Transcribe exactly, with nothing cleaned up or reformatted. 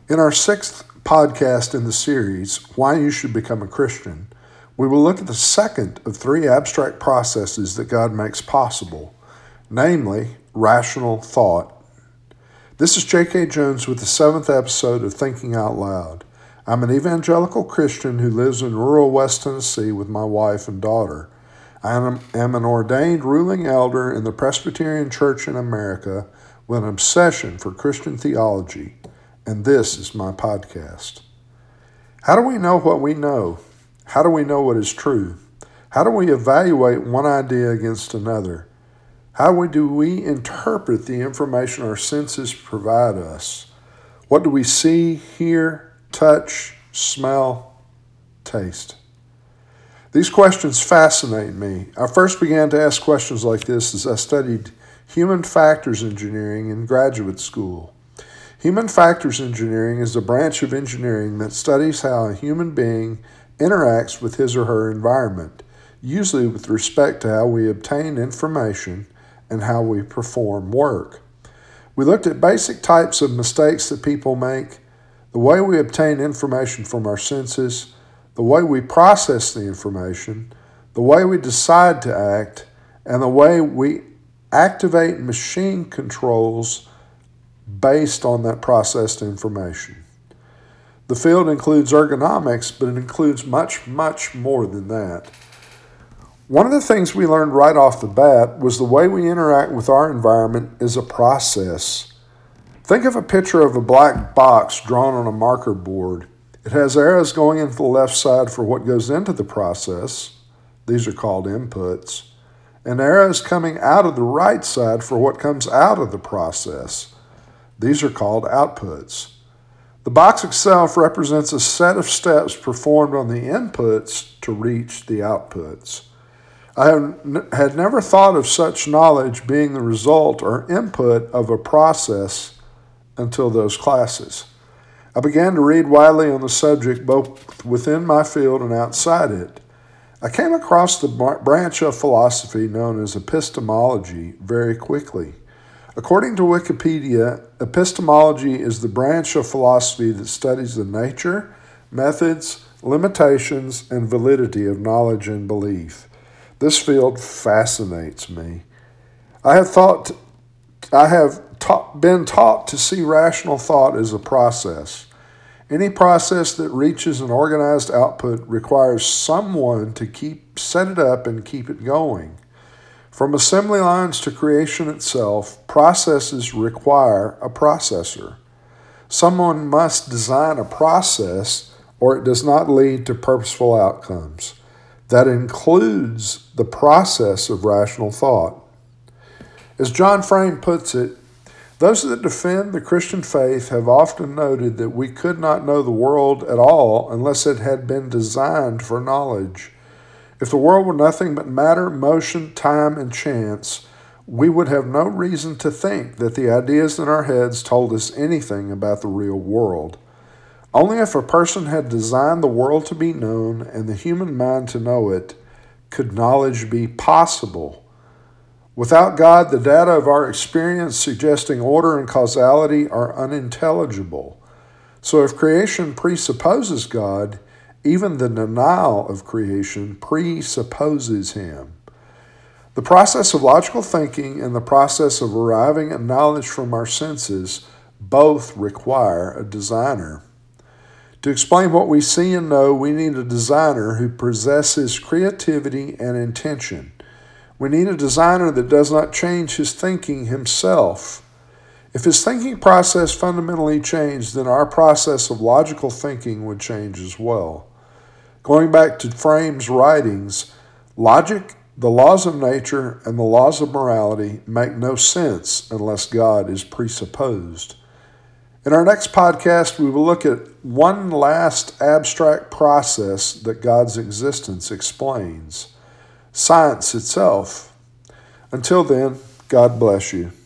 In our sixth podcast in the series, Why You Should Become a Christian, we will look at the second of three abstract processes that God makes possible, namely, rational thought. This is J K. Jones with the seventh episode of Thinking Out Loud. I'm an evangelical Christian who lives in rural West Tennessee with my wife and daughter. I am, am an ordained ruling elder in the Presbyterian Church in America with an obsession for Christian theology, and this is my podcast. How do we know what we know? How do we know what is true? How do we evaluate one idea against another? How do we interpret the information our senses provide us? What do we see, hear, touch, smell, taste? These questions fascinate me. I first began to ask questions like this as I studied human factors engineering in graduate school. Human factors engineering is a branch of engineering that studies how a human being interacts with his or her environment, usually with respect to how we obtain information and how we perform work. We looked at basic types of mistakes that people make, the way we obtain information from our senses, the way we process the information, the way we decide to act, and the way we activate machine controls based on that processed information. The field includes ergonomics, but it includes much, much more than that. One of the things we learned right off the bat was the way we interact with our environment is a process. Think of a picture of a black box drawn on a marker board. It has arrows going into the left side for what goes into the process. These are called inputs. And arrows coming out of the right side for what comes out of the process. These are called outputs. The box itself represents a set of steps performed on the inputs to reach the outputs. I had never thought of such knowledge being the result or input of a process until those classes. I began to read widely on the subject both within my field and outside it. I came across the branch of philosophy known as epistemology very quickly. According to Wikipedia, epistemology is the branch of philosophy that studies the nature, methods, limitations, and validity of knowledge and belief. This field fascinates me. I have thought, I have ta- been taught to see rational thought as a process. Any process that reaches an organized output requires someone to keep set it up and keep it going. From assembly lines to creation itself, processes require a processor. Someone must design a process or it does not lead to purposeful outcomes. That includes the process of rational thought. As John Frame puts it, those that defend the Christian faith have often noted that we could not know the world at all unless it had been designed for knowledge. If the world were nothing but matter, motion, time, and chance, we would have no reason to think that the ideas in our heads told us anything about the real world. Only if a person had designed the world to be known and the human mind to know it, could knowledge be possible. Without God, the data of our experience suggesting order and causality are unintelligible. So if creation presupposes God, even the denial of creation presupposes him. The process of logical thinking and the process of arriving at knowledge from our senses both require a designer. To explain what we see and know, we need a designer who possesses creativity and intention. We need a designer that does not change his thinking himself. If his thinking process fundamentally changed, then our process of logical thinking would change as well. Going back to Frame's writings, logic, the laws of nature, and the laws of morality make no sense unless God is presupposed. In our next podcast, we will look at one last abstract process that God's existence explains, science itself. Until then, God bless you.